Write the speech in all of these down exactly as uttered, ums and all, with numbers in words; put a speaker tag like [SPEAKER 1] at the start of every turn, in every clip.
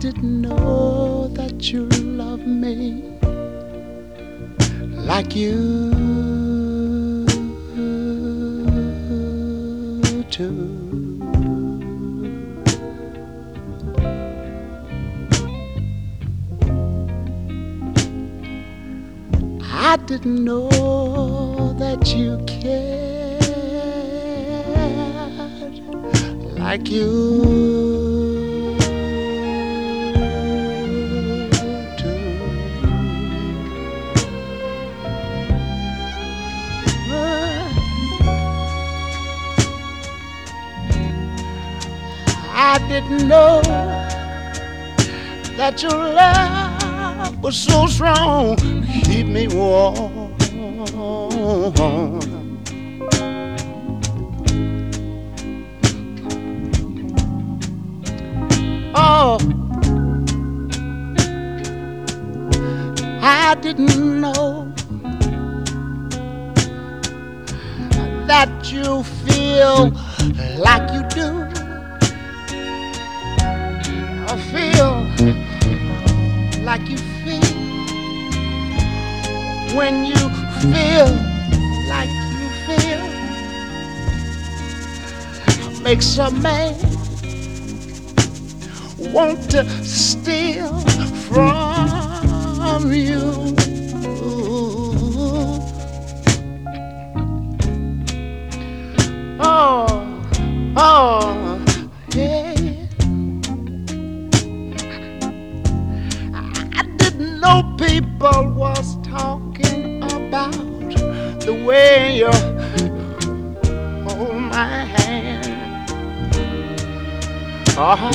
[SPEAKER 1] didn't know that you love me like you do. I didn't know that you cared like you do. I didn't know that your love was so strong, keep me warm. Oh, I didn't know that you feel like you do. I feel like you feel when you feel like you feel. Makes a man want to steal from you. Oh, oh, yeah. I didn't know people was talking about the way you hold my hand. Oh,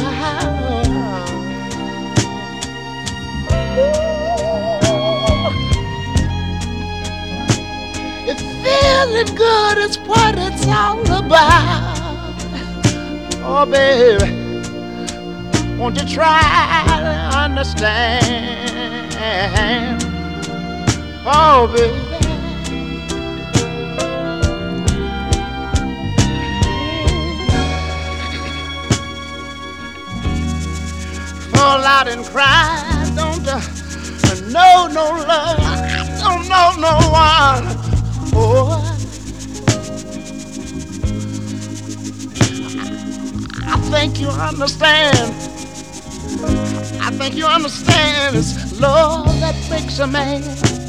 [SPEAKER 1] it's feeling good is what it's all about. Oh, baby, won't you try to understand? Oh, baby. Fall out and cry, don't uh, know no love, don't know no one. Oh, I think you understand. I think you understand. It's love that makes a man.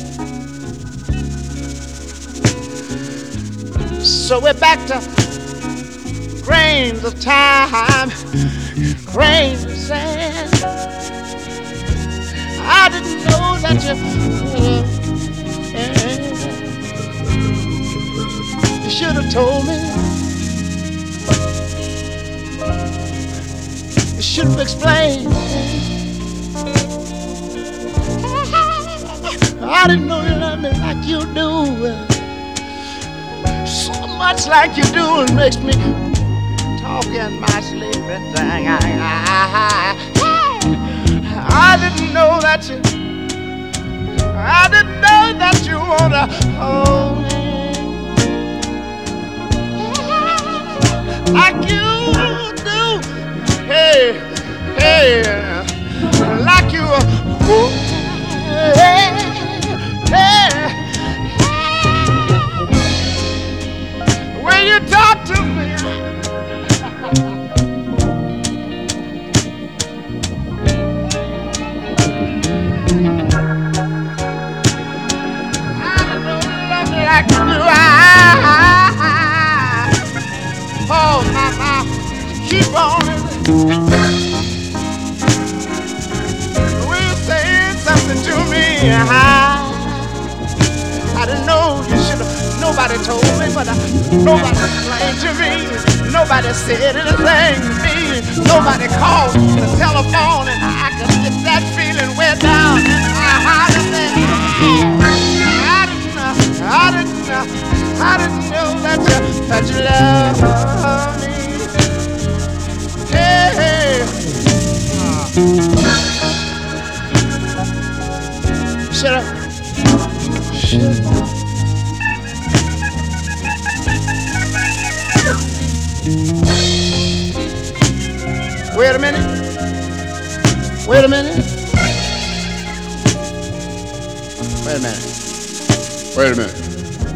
[SPEAKER 1] So we're back to grains of time, grains of sand. I didn't know that you, uh, you should have told me. You should have explained. I didn't know you loved me like you do. So much like you do, it makes me talk in my sleep and thing. I, I, I didn't know that you, I didn't know that you wanna hold me like you do. Hey, hey, like you. Ooh, hey, hey, when you talk to me. Like you do, I, oh my, my, keep on it. When you saying something to me, I, I didn't know you should have. Nobody told me, but I, nobody explained to me. Nobody said anything to me. Nobody called the telephone, and I could get that feeling way down in my heart. I didn't know, I didn't know that you, that you love me. Hey, hey. Uh. Shut up. Shut up. Wait a minute. Wait a minute. Wait a minute. Wait a minute.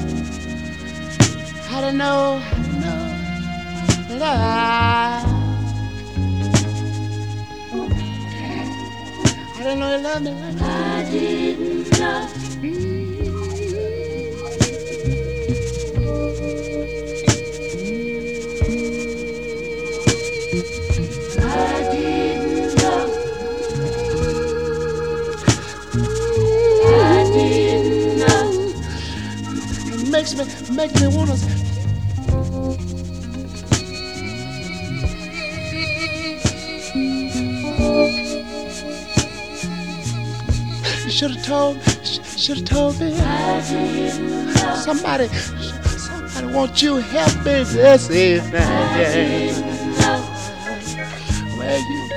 [SPEAKER 1] I don't know, I don't know that I, I don't know you love me like I didn't know. Makes me, makes me wanna. You should have told, should have told me. Somebody, somebody want you help me this evening. Where you?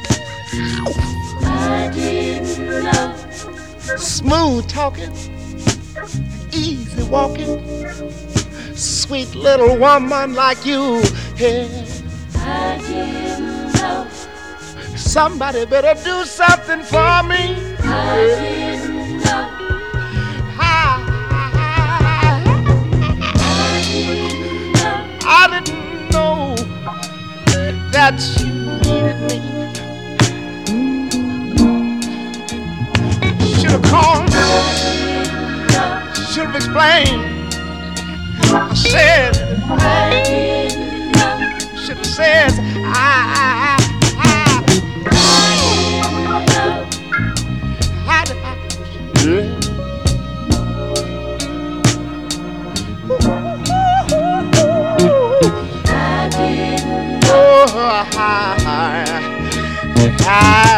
[SPEAKER 1] I didn't know. Smooth talking. Easy walking, sweet little woman like you. Yeah. I didn't know. Somebody better do something for me. I didn't know. I, I, I, didn't know. I didn't know that you needed me. Should have called. Should have explained. I said, I didn't know. Should have said, I, I, I, I, I didn't know. I didn't know. I, I, I,